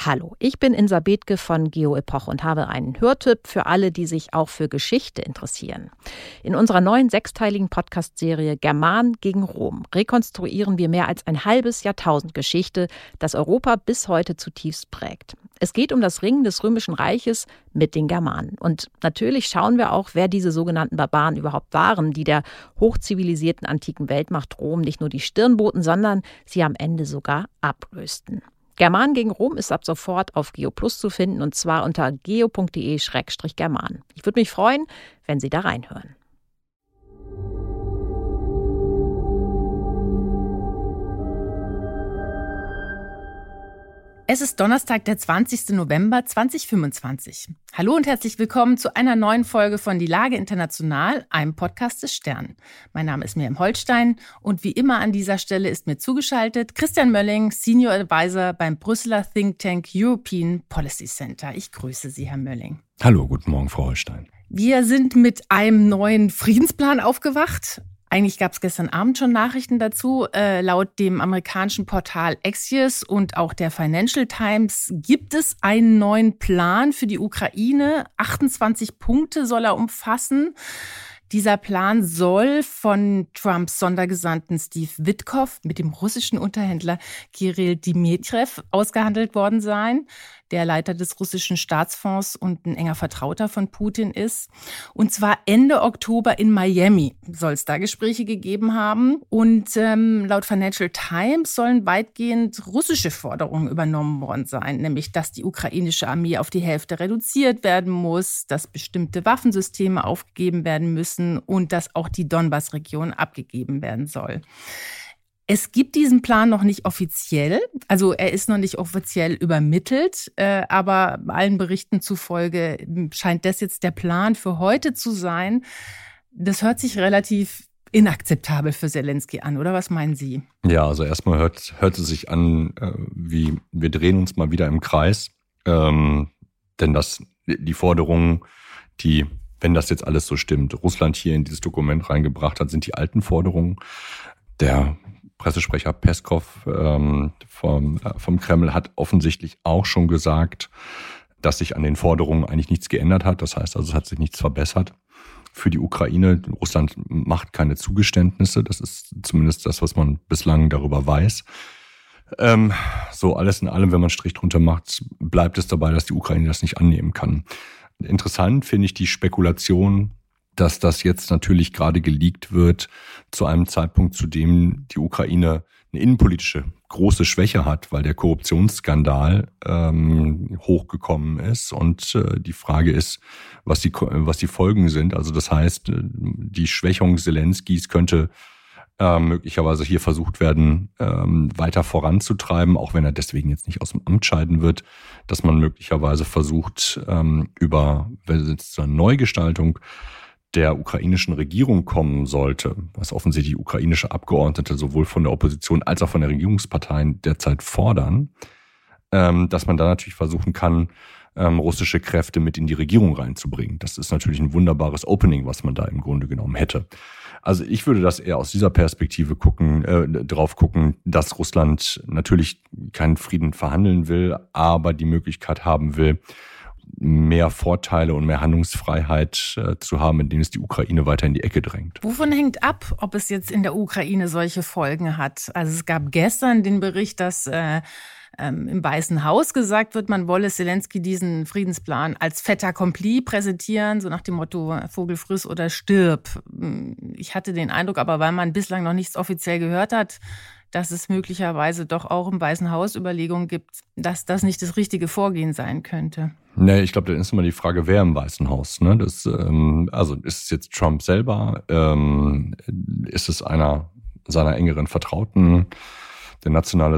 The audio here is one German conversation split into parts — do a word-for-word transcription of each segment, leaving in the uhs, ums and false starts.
Hallo, ich bin Insa Bethke von GeoEpoch und habe einen Hörtipp für alle, die sich auch für Geschichte interessieren. In unserer neuen sechsteiligen Podcast-Serie German gegen Rom rekonstruieren wir mehr als ein halbes Jahrtausend Geschichte, das Europa bis heute zutiefst prägt. Es geht um das Ringen des Römischen Reiches mit den Germanen. Und natürlich schauen wir auch, wer diese sogenannten Barbaren überhaupt waren, die der hochzivilisierten antiken Weltmacht Rom nicht nur die Stirn boten, sondern sie am Ende sogar ablösten. German gegen Rom ist ab sofort auf GeoPlus zu finden und zwar unter geo punkt de Schrägstrich German. Ich würde mich freuen, wenn Sie da reinhören. Es ist Donnerstag, der zwanzigsten November zweitausendfünfundzwanzig. Hallo und herzlich willkommen zu einer neuen Folge von Die Lage International, einem Podcast des Stern. Mein Name ist Miriam Holstein und wie immer an dieser Stelle ist mir zugeschaltet Christian Mölling, Senior Advisor beim Brüsseler Think Tank European Policy Center. Ich grüße Sie, Herr Mölling. Hallo, guten Morgen, Frau Holstein. Wir sind mit einem neuen Friedensplan aufgewacht. Eigentlich gab es gestern Abend schon Nachrichten dazu. Äh, laut dem amerikanischen Portal Axios und auch der Financial Times gibt es einen neuen Plan für die Ukraine. achtundzwanzig Punkte soll er umfassen. Dieser Plan soll von Trumps Sondergesandten Steve Witkoff mit dem russischen Unterhändler Kirill Dmitrijew ausgehandelt worden sein, der Leiter des russischen Staatsfonds und ein enger Vertrauter von Putin ist. Und zwar Ende Oktober in Miami soll es da Gespräche gegeben haben. Und ähm, laut Financial Times sollen weitgehend russische Forderungen übernommen worden sein, nämlich dass die ukrainische Armee auf die Hälfte reduziert werden muss, dass bestimmte Waffensysteme aufgegeben werden müssen und dass auch die Donbass-Region abgegeben werden soll. Es gibt diesen Plan noch nicht offiziell, also er ist noch nicht offiziell übermittelt, äh, aber allen Berichten zufolge scheint das jetzt der Plan für heute zu sein. Das hört sich relativ inakzeptabel für Zelensky an, oder was meinen Sie? Ja, also erstmal hört, hört es sich an, äh, wie wir drehen uns mal wieder im Kreis, ähm, denn das, die Forderungen, die, wenn das jetzt alles so stimmt, Russland hier in dieses Dokument reingebracht hat, sind die alten Forderungen. Der Pressesprecher Peskov ähm, vom, äh, vom Kreml hat offensichtlich auch schon gesagt, dass sich an den Forderungen eigentlich nichts geändert hat. Das heißt also, es hat sich nichts verbessert für die Ukraine. Russland macht keine Zugeständnisse. Das ist zumindest das, was man bislang darüber weiß. Ähm, so alles in allem, wenn man einen Strich drunter macht, bleibt es dabei, dass die Ukraine das nicht annehmen kann. Interessant finde ich die Spekulation, dass das jetzt natürlich gerade geleakt wird zu einem Zeitpunkt, zu dem die Ukraine eine innenpolitische große Schwäche hat, weil der Korruptionsskandal ähm, hochgekommen ist. Und äh, die Frage ist, was die, was die Folgen sind. Also das heißt, die Schwächung Zelenskys könnte äh, möglicherweise hier versucht werden, ähm, weiter voranzutreiben, auch wenn er deswegen jetzt nicht aus dem Amt scheiden wird, dass man möglicherweise versucht, ähm, über, wenn es zu einer Neugestaltung der ukrainischen Regierung kommen sollte, was offensichtlich ukrainische Abgeordnete sowohl von der Opposition als auch von der Regierungsparteien derzeit fordern, dass man da natürlich versuchen kann, russische Kräfte mit in die Regierung reinzubringen. Das ist natürlich ein wunderbares Opening, was man da im Grunde genommen hätte. Also ich würde das eher aus dieser Perspektive gucken, äh, drauf gucken, dass Russland natürlich keinen Frieden verhandeln will, aber die Möglichkeit haben will, mehr Vorteile und mehr Handlungsfreiheit äh, zu haben, indem es die Ukraine weiter in die Ecke drängt. Wovon hängt ab, ob es jetzt in der Ukraine solche Folgen hat? Also es gab gestern den Bericht, dass äh, ähm, im Weißen Haus gesagt wird, man wolle Zelensky diesen Friedensplan als fait accompli präsentieren, so nach dem Motto Vogel friss oder stirb. Ich hatte den Eindruck, aber weil man bislang noch nichts offiziell gehört hat, dass es möglicherweise doch auch im Weißen Haus Überlegungen gibt, dass das nicht das richtige Vorgehen sein könnte. Nee, ich glaube, dann ist immer die Frage, wer im Weißen Haus. Ne? Das, ähm, also ist es jetzt Trump selber? Ähm, ist es einer seiner engeren Vertrauten? Der Nationale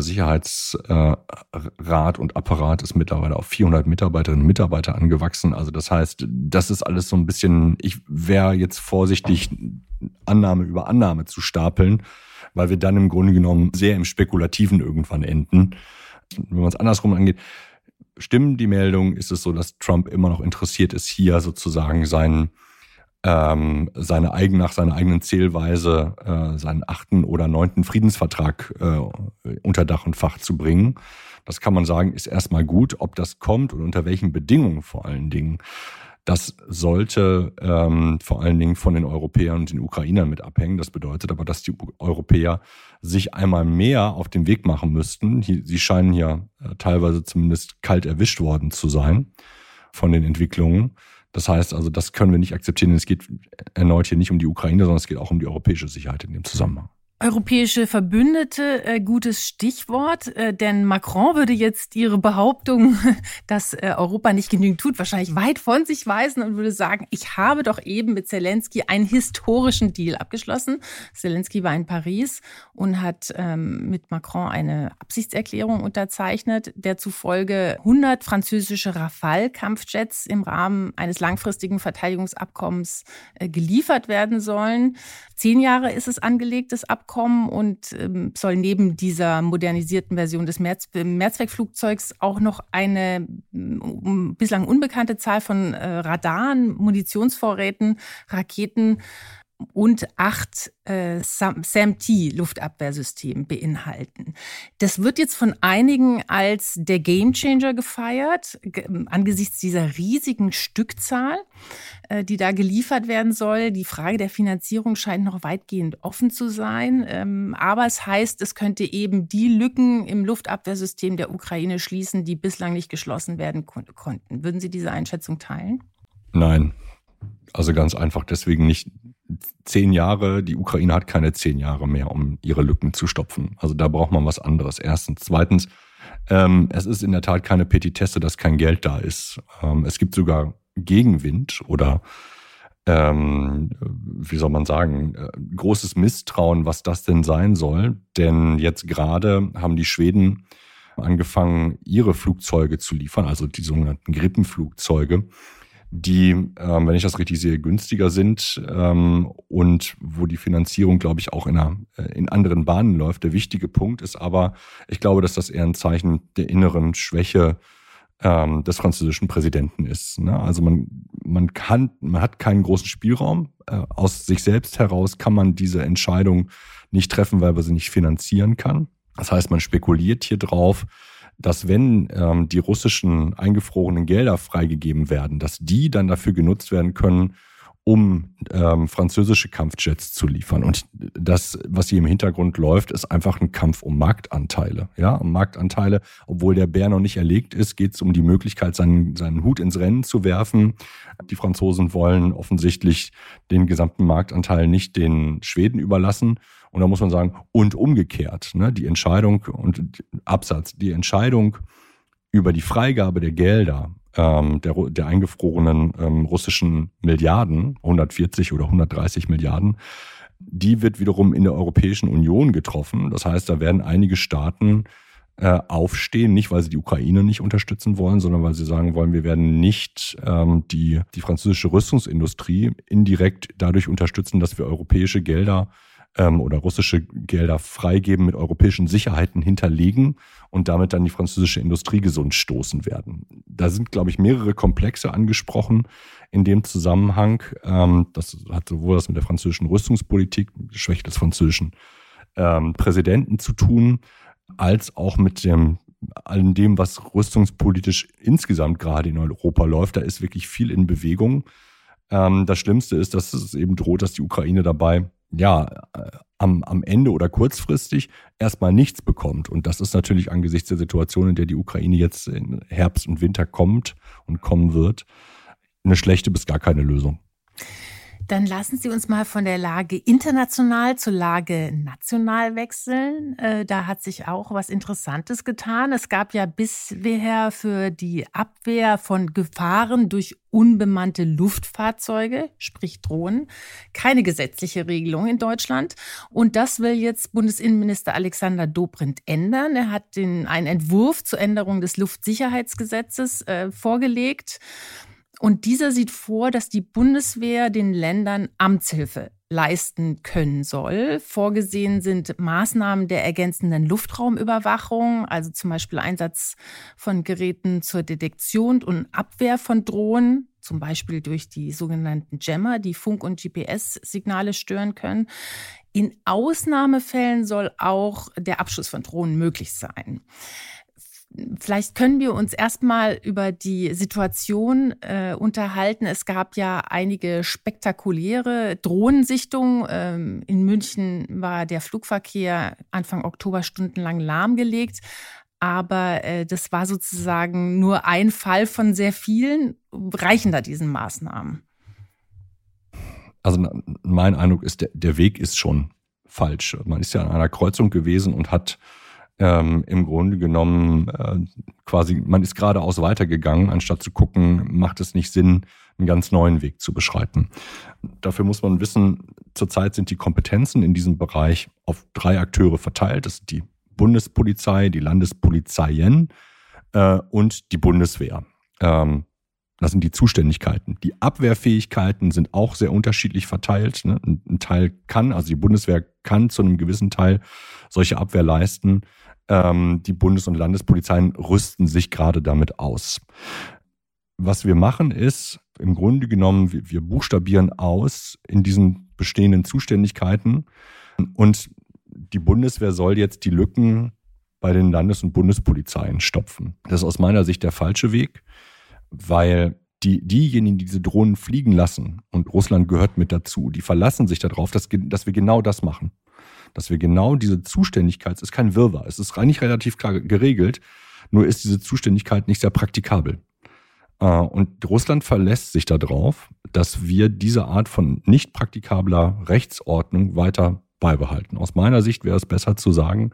Sicherheitsrat und Apparat ist mittlerweile auf vierhundert Mitarbeiterinnen und Mitarbeiter angewachsen. Also das heißt, das ist alles so ein bisschen, ich wäre jetzt vorsichtig, Annahme über Annahme zu stapeln, weil wir dann im Grunde genommen sehr im Spekulativen irgendwann enden. Wenn man es andersrum angeht, stimmen die Meldungen, ist es so, dass Trump immer noch interessiert ist, hier sozusagen seinen ähm, seine eigen, nach seiner eigenen Zählweise äh, seinen achten oder neunten Friedensvertrag äh, unter Dach und Fach zu bringen. Das kann man sagen, ist erstmal gut. Ob das kommt und unter welchen Bedingungen vor allen Dingen, das sollte ähm, vor allen Dingen von den Europäern und den Ukrainern mit abhängen. Das bedeutet aber, dass die Europäer sich einmal mehr auf den Weg machen müssten. Sie scheinen ja teilweise zumindest kalt erwischt worden zu sein von den Entwicklungen. Das heißt also, das können wir nicht akzeptieren. Es geht erneut hier nicht um die Ukraine, sondern es geht auch um die europäische Sicherheit in dem Zusammenhang. Europäische Verbündete, äh, gutes Stichwort, äh, denn Macron würde jetzt ihre Behauptung, dass äh, Europa nicht genügend tut, wahrscheinlich weit von sich weisen und würde sagen, ich habe doch eben mit Zelensky einen historischen Deal abgeschlossen. Zelensky war in Paris und hat ähm, mit Macron eine Absichtserklärung unterzeichnet, der zufolge hundert französische Rafale-Kampfjets im Rahmen eines langfristigen Verteidigungsabkommens äh, geliefert werden sollen. Zehn Jahre ist es angelegt, das Abkommen. Und ähm, soll neben dieser modernisierten Version des Mehrs- Mehrzweckflugzeugs auch noch eine um, bislang unbekannte Zahl von äh, Radaren, Munitionsvorräten, Raketen und acht äh, SAM-T-Luftabwehrsystemen beinhalten. Das wird jetzt von einigen als der Gamechanger gefeiert, ge- angesichts dieser riesigen Stückzahl, äh, die da geliefert werden soll. Die Frage der Finanzierung scheint noch weitgehend offen zu sein. Ähm, aber es heißt, es könnte eben die Lücken im Luftabwehrsystem der Ukraine schließen, die bislang nicht geschlossen werden kon- konnten. Würden Sie diese Einschätzung teilen? Nein, also ganz einfach deswegen nicht. Zehn Jahre, die Ukraine hat keine zehn Jahre mehr, um ihre Lücken zu stopfen. Also da braucht man was anderes. Erstens. Zweitens, ähm, es ist in der Tat keine Petitesse, dass kein Geld da ist. Ähm, es gibt sogar Gegenwind oder, ähm, wie soll man sagen, äh, großes Misstrauen, was das denn sein soll. Denn jetzt gerade haben die Schweden angefangen, ihre Flugzeuge zu liefern, also die sogenannten Grippenflugzeuge, die, ähm, wenn ich das richtig sehe, günstiger sind ähm, und wo die Finanzierung, glaube ich, auch in, einer, in anderen Bahnen läuft. Der wichtige Punkt ist aber, ich glaube, dass das eher ein Zeichen der inneren Schwäche ähm, des französischen Präsidenten ist. Ne? Also man, man kann, man hat keinen großen Spielraum. Äh, aus sich selbst heraus kann man diese Entscheidung nicht treffen, weil man sie nicht finanzieren kann. Das heißt, man spekuliert hier drauf, dass wenn ähm, die russischen eingefrorenen Gelder freigegeben werden, dass die dann dafür genutzt werden können, um ähm, französische Kampfjets zu liefern. Und das, was hier im Hintergrund läuft, ist einfach ein Kampf um Marktanteile. Ja, um Marktanteile, obwohl der Bär noch nicht erlegt ist, geht es um die Möglichkeit, seinen, seinen Hut ins Rennen zu werfen. Die Franzosen wollen offensichtlich den gesamten Marktanteil nicht den Schweden überlassen. Und da muss man sagen, und umgekehrt, ne, die Entscheidung und Absatz, die Entscheidung über die Freigabe der Gelder ähm, der, der eingefrorenen ähm, russischen Milliarden, hundertvierzig oder hundertdreißig Milliarden, die wird wiederum in der Europäischen Union getroffen. Das heißt, da werden einige Staaten äh, aufstehen, nicht weil sie die Ukraine nicht unterstützen wollen, sondern weil sie sagen wollen, wir werden nicht ähm, die, die französische Rüstungsindustrie indirekt dadurch unterstützen, dass wir europäische Gelder oder russische Gelder freigeben, mit europäischen Sicherheiten hinterlegen und damit dann die französische Industrie gesund stoßen werden. Da sind, glaube ich, mehrere Komplexe angesprochen in dem Zusammenhang. Das hat sowohl was mit der französischen Rüstungspolitik, der Schwäche des französischen Präsidenten zu tun, als auch mit dem allem dem, was rüstungspolitisch insgesamt gerade in Europa läuft. Da ist wirklich viel in Bewegung. Das Schlimmste ist, dass es eben droht, dass die Ukraine dabei ja, am, am Ende oder kurzfristig erstmal nichts bekommt. Und das ist natürlich angesichts der Situation, in der die Ukraine jetzt in Herbst und Winter kommt und kommen wird, eine schlechte bis gar keine Lösung. Dann lassen Sie uns mal von der Lage international zur Lage national wechseln. Da hat sich auch was Interessantes getan. Es gab ja bisher für die Abwehr von Gefahren durch unbemannte Luftfahrzeuge, sprich Drohnen, keine gesetzliche Regelung in Deutschland. Und das will jetzt Bundesinnenminister Alexander Dobrindt ändern. Er hat den, einen Entwurf zur Änderung des Luftsicherheitsgesetzes äh, vorgelegt. Und dieser sieht vor, dass die Bundeswehr den Ländern Amtshilfe leisten können soll. Vorgesehen sind Maßnahmen der ergänzenden Luftraumüberwachung, also zum Beispiel Einsatz von Geräten zur Detektion und Abwehr von Drohnen. zum Beispiel durch die sogenannten Jammer, die Funk- und G P S-Signale stören können. In Ausnahmefällen soll auch der Abschuss von Drohnen möglich sein. Vielleicht können wir uns erstmal über die Situation äh, unterhalten. Es gab ja einige spektakuläre Drohnensichtungen. Ähm, in München war der Flugverkehr Anfang Oktober stundenlang lahmgelegt. Aber äh, das war sozusagen nur ein Fall von sehr vielen. Reichen da diesen Maßnahmen? Also mein Eindruck ist, der, der Weg ist schon falsch. Man ist ja an einer Kreuzung gewesen und hat Ähm, im Grunde genommen äh, quasi, man ist geradeaus weitergegangen, anstatt zu gucken, macht es nicht Sinn, einen ganz neuen Weg zu beschreiten. Dafür muss man wissen, zurzeit sind die Kompetenzen in diesem Bereich auf drei Akteure verteilt. Das sind die Bundespolizei, die Landespolizeien äh, und die Bundeswehr. Ähm, das sind die Zuständigkeiten. Die Abwehrfähigkeiten sind auch sehr unterschiedlich verteilt. Ne? Ein Teil kann, also die Bundeswehr kann zu einem gewissen Teil solche Abwehr leisten. Ähm, die Bundes- und Landespolizeien rüsten sich gerade damit aus. Was wir machen ist, im Grunde genommen, wir, wir buchstabieren aus in diesen bestehenden Zuständigkeiten und die Bundeswehr soll jetzt die Lücken bei den Landes- und Bundespolizeien stopfen. Das ist aus meiner Sicht der falsche Weg, weil die, diejenigen, die diese Drohnen fliegen lassen, und Russland gehört mit dazu, die verlassen sich darauf, dass, dass wir genau das machen. Dass wir genau diese Zuständigkeit, es ist kein Wirrwarr, es ist eigentlich relativ klar geregelt, nur ist diese Zuständigkeit nicht sehr praktikabel. Und Russland verlässt sich darauf, dass wir diese Art von nicht praktikabler Rechtsordnung weiter beibehalten. Aus meiner Sicht wäre es besser zu sagen,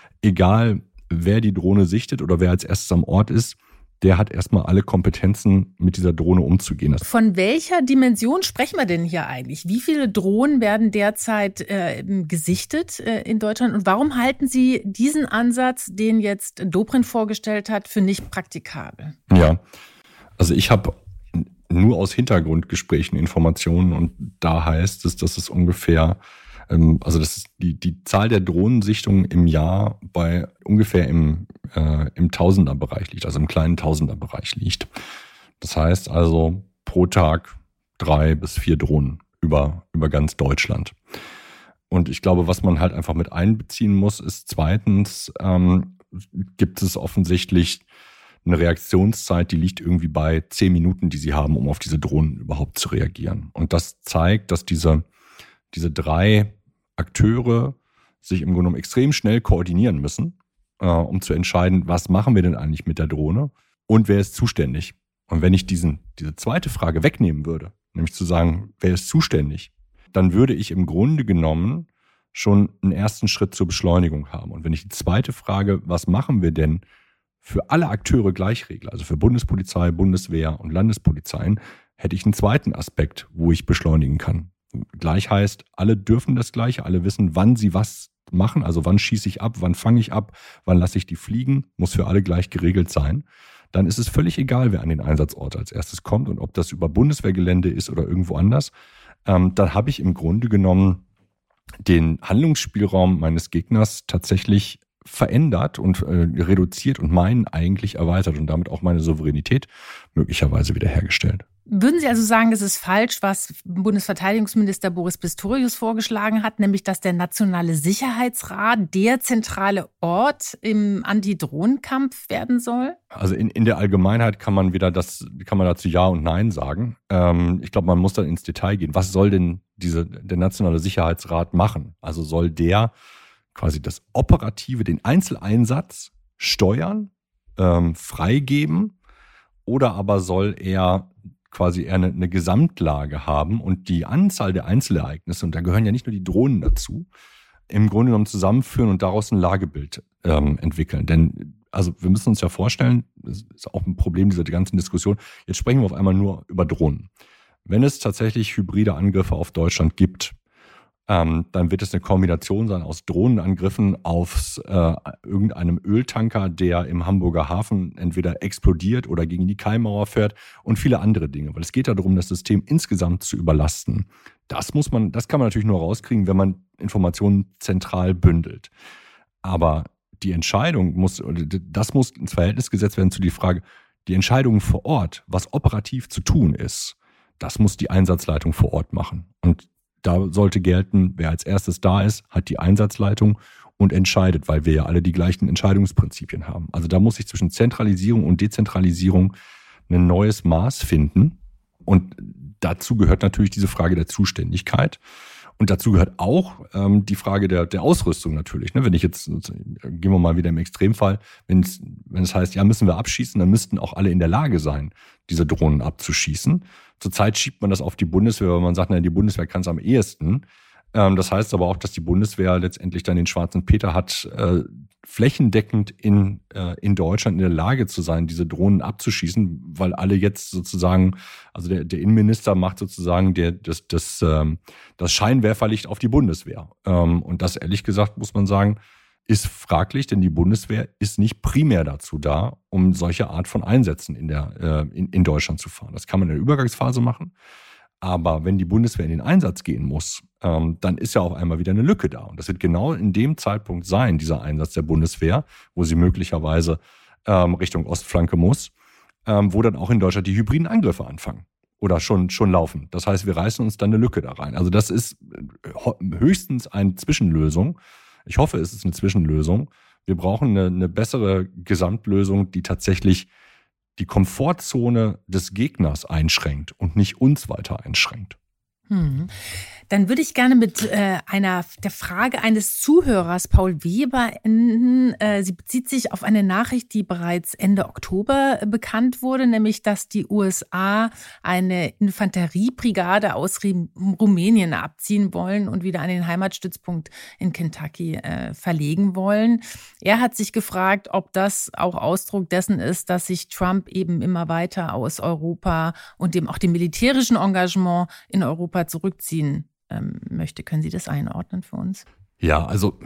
egal wer die Drohne sichtet oder wer als erstes am Ort ist, der hat erstmal alle Kompetenzen, mit dieser Drohne umzugehen. Von welcher Dimension sprechen wir denn hier eigentlich? Wie viele Drohnen werden derzeit äh, gesichtet äh, in Deutschland? Und warum halten Sie diesen Ansatz, den jetzt Dobrindt vorgestellt hat, für nicht praktikabel? Ja, also ich habe nur aus Hintergrundgesprächen Informationen und da heißt es, dass es ungefähr, ähm, also dass die, die Zahl der Drohnensichtungen im Jahr bei ungefähr im Äh, im Tausenderbereich liegt, also im kleinen Tausenderbereich liegt. Das heißt also pro Tag drei bis vier Drohnen über, über ganz Deutschland. Und ich glaube, was man halt einfach mit einbeziehen muss, ist zweitens, ähm, gibt es offensichtlich eine Reaktionszeit, die liegt irgendwie bei zehn Minuten, die sie haben, um auf diese Drohnen überhaupt zu reagieren. Und das zeigt, dass diese, diese drei Akteure sich im Grunde genommen extrem schnell koordinieren müssen, um zu entscheiden, was machen wir denn eigentlich mit der Drohne und wer ist zuständig. Und wenn ich diesen, diese zweite Frage wegnehmen würde, nämlich zu sagen, wer ist zuständig, dann würde ich im Grunde genommen schon einen ersten Schritt zur Beschleunigung haben. Und wenn ich die zweite Frage, was machen wir denn für alle Akteure gleich regle, also für Bundespolizei, Bundeswehr und Landespolizeien, hätte ich einen zweiten Aspekt, wo ich beschleunigen kann. Gleich heißt, alle dürfen das Gleiche, alle wissen, wann sie was machen, also wann schieße ich ab, wann fange ich ab, wann lasse ich die fliegen, muss für alle gleich geregelt sein. Dann ist es völlig egal, wer an den Einsatzort als erstes kommt und ob das über Bundeswehrgelände ist oder irgendwo anders. Ähm, dann habe ich im Grunde genommen den Handlungsspielraum meines Gegners tatsächlich verändert und äh, reduziert und meinen eigentlich erweitert und damit auch meine Souveränität möglicherweise wiederhergestellt. Würden Sie also sagen, es ist falsch, was Bundesverteidigungsminister Boris Pistorius vorgeschlagen hat, nämlich dass der Nationale Sicherheitsrat der zentrale Ort im Antidrohnenkampf werden soll? Also in, in der Allgemeinheit kann man wieder das, kann man dazu Ja und Nein sagen. Ähm, ich glaube, man muss dann ins Detail gehen. Was soll denn diese, der Nationale Sicherheitsrat machen? Also soll der quasi das Operative, den Einzeleinsatz steuern, ähm, freigeben, oder aber soll er quasi eher eine, eine Gesamtlage haben und die Anzahl der Einzelereignisse, und da gehören ja nicht nur die Drohnen dazu, im Grunde genommen zusammenführen und daraus ein Lagebild ähm, entwickeln. Denn also wir müssen uns ja vorstellen, das ist auch ein Problem dieser ganzen Diskussion, jetzt sprechen wir auf einmal nur über Drohnen. Wenn es tatsächlich hybride Angriffe auf Deutschland gibt, ähm, dann wird es eine Kombination sein aus Drohnenangriffen auf äh, irgendeinem Öltanker, der im Hamburger Hafen entweder explodiert oder gegen die Kaimauer fährt und viele andere Dinge. Weil es geht ja darum, das System insgesamt zu überlasten. Das muss man, das kann man natürlich nur rauskriegen, wenn man Informationen zentral bündelt. Aber die Entscheidung muss, das muss ins Verhältnis gesetzt werden zu der Frage, Die Entscheidungen vor Ort, was operativ zu tun ist, das muss die Einsatzleitung vor Ort machen. Und da sollte gelten, wer als erstes da ist, hat die Einsatzleitung und entscheidet, weil wir ja alle die gleichen Entscheidungsprinzipien haben. Also da muss sich zwischen Zentralisierung und Dezentralisierung ein neues Maß finden. Und dazu gehört natürlich diese Frage der Zuständigkeit. Und dazu gehört auch ähm, die Frage der, der Ausrüstung natürlich. Ne? Wenn ich jetzt, gehen wir mal wieder im Extremfall, wenn es, wenn es heißt, ja, müssen wir abschießen, dann müssten auch alle in der Lage sein, diese Drohnen abzuschießen. Zurzeit schiebt man das auf die Bundeswehr, weil man sagt, na, die Bundeswehr kann es am ehesten. Ähm, das heißt aber auch, dass die Bundeswehr letztendlich dann den schwarzen Peter hat, äh, flächendeckend in, äh, in Deutschland in der Lage zu sein, diese Drohnen abzuschießen, weil alle jetzt sozusagen, also der, der Innenminister macht sozusagen der, das, das, ähm, das Scheinwerferlicht auf die Bundeswehr. Ähm, und das, ehrlich gesagt, muss man sagen, ist fraglich, denn die Bundeswehr ist nicht primär dazu da, um solche Art von Einsätzen in, der, äh, in, in Deutschland zu fahren. Das kann man in der Übergangsphase machen. Aber wenn die Bundeswehr in den Einsatz gehen muss, ähm, dann ist ja auf einmal wieder eine Lücke da. Und das wird genau in dem Zeitpunkt sein, dieser Einsatz der Bundeswehr, wo sie möglicherweise ähm, Richtung Ostflanke muss, ähm, wo dann auch in Deutschland die hybriden Angriffe anfangen oder schon, schon laufen. Das heißt, wir reißen uns dann eine Lücke da rein. Also das ist höchstens eine Zwischenlösung. Ich hoffe, es ist eine Zwischenlösung. Wir brauchen eine, eine bessere Gesamtlösung, die tatsächlich die Komfortzone des Gegners einschränkt und nicht uns weiter einschränkt. Hm. Dann würde ich gerne mit äh, einer der Frage eines Zuhörers, Paul Weber, enden. Äh, sie bezieht sich auf eine Nachricht, die bereits Ende Oktober äh, bekannt wurde, nämlich, dass die U S A eine Infanteriebrigade aus Rumänien abziehen wollen und wieder an den Heimatstützpunkt in Kentucky äh, verlegen wollen. Er hat sich gefragt, ob das auch Ausdruck dessen ist, dass sich Trump eben immer weiter aus Europa und dem auch dem militärischen Engagement in Europa zurückziehen möchte. Können Sie das einordnen für uns? Ja, also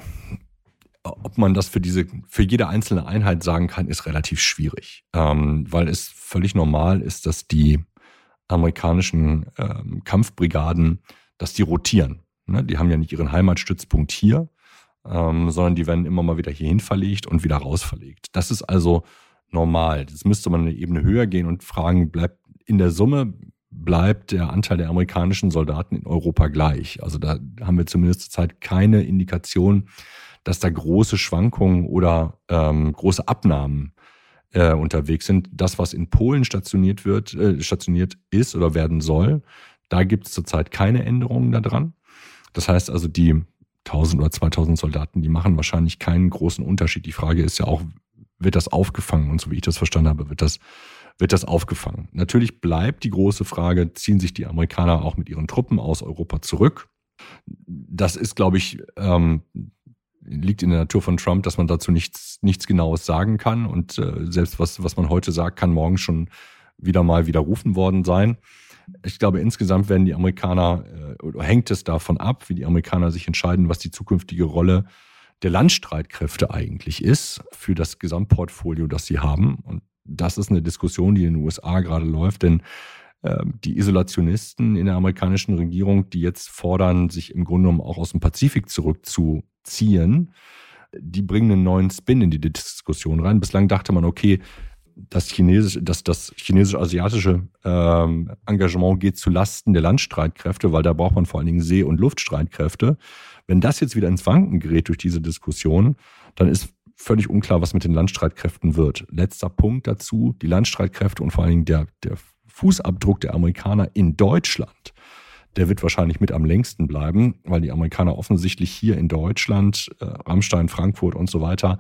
ob man das für diese, für jede einzelne Einheit sagen kann, ist relativ schwierig, ähm, weil es völlig normal ist, dass die amerikanischen ähm, Kampfbrigaden, dass die rotieren. Ne? Die haben ja nicht ihren Heimatstützpunkt hier, ähm, sondern die werden immer mal wieder hierhin verlegt und wieder raus verlegt. Das ist also normal. Jetzt müsste man eine Ebene höher gehen und fragen, bleibt in der Summe bleibt der Anteil der amerikanischen Soldaten in Europa gleich. Also da haben wir zumindest zurzeit keine Indikation, dass da große Schwankungen oder ähm, große Abnahmen äh, unterwegs sind. Das, was in Polen stationiert wird, äh, stationiert ist oder werden soll, da gibt es zurzeit keine Änderungen daran. Das heißt also, die tausend oder zweitausend Soldaten, die machen wahrscheinlich keinen großen Unterschied. Die Frage ist ja auch, wird das aufgefangen? Und so wie ich das verstanden habe, wird das wird das aufgefangen. Natürlich bleibt die große Frage, ziehen sich die Amerikaner auch mit ihren Truppen aus Europa zurück? Das ist, glaube ich, ähm, liegt in der Natur von Trump, dass man dazu nichts, nichts Genaues sagen kann. Und äh, selbst was, was man heute sagt, kann morgen schon wieder mal widerrufen worden sein. Ich glaube, insgesamt werden die Amerikaner, äh, oder hängt es davon ab, wie die Amerikaner sich entscheiden, was die zukünftige Rolle der Landstreitkräfte eigentlich ist für das Gesamtportfolio, das sie haben. Und das ist eine Diskussion, die in den U S A gerade läuft, denn äh, die Isolationisten in der amerikanischen Regierung, die jetzt fordern, sich im Grunde genommen auch aus dem Pazifik zurückzuziehen, die bringen einen neuen Spin in die Diskussion rein. Bislang dachte man, okay, das chinesische, das, das chinesisch-asiatische ähm, Engagement geht zu Lasten der Landstreitkräfte, weil da braucht man vor allen Dingen See- und Luftstreitkräfte. Wenn das jetzt wieder ins Wanken gerät durch diese Diskussion, dann ist völlig unklar, was mit den Landstreitkräften wird. Letzter Punkt dazu, die Landstreitkräfte und vor allen Dingen der, der Fußabdruck der Amerikaner in Deutschland, der wird wahrscheinlich mit am längsten bleiben, weil die Amerikaner offensichtlich hier in Deutschland, äh, Ramstein, Frankfurt und so weiter,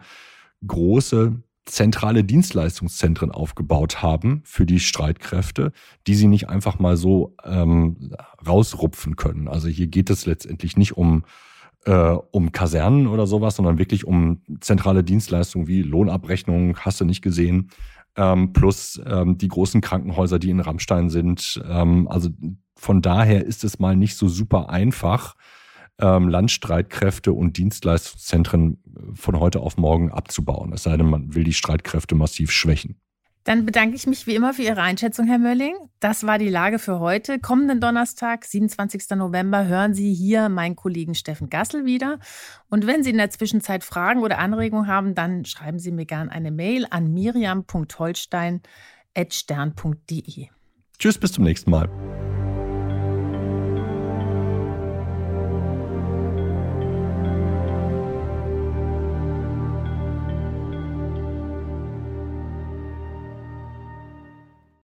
große zentrale Dienstleistungszentren aufgebaut haben für die Streitkräfte, die sie nicht einfach mal so ähm, rausrupfen können. Also hier geht es letztendlich nicht um Äh, um Kasernen oder sowas, sondern wirklich um zentrale Dienstleistungen wie Lohnabrechnung, hast du nicht gesehen, ähm, plus ähm, die großen Krankenhäuser, die in Ramstein sind. Ähm, also von daher ist es mal nicht so super einfach, ähm, Landstreitkräfte und Dienstleistungszentren von heute auf morgen abzubauen. Es sei denn, man will die Streitkräfte massiv schwächen. Dann bedanke ich mich wie immer für Ihre Einschätzung, Herr Mölling. Das war die Lage für heute. Kommenden Donnerstag, siebenundzwanzigsten November, hören Sie hier meinen Kollegen Steffen Gassel wieder. Und wenn Sie in der Zwischenzeit Fragen oder Anregungen haben, dann schreiben Sie mir gerne eine Mail an miriam punkt holstein at stern punkt de. Tschüss, bis zum nächsten Mal.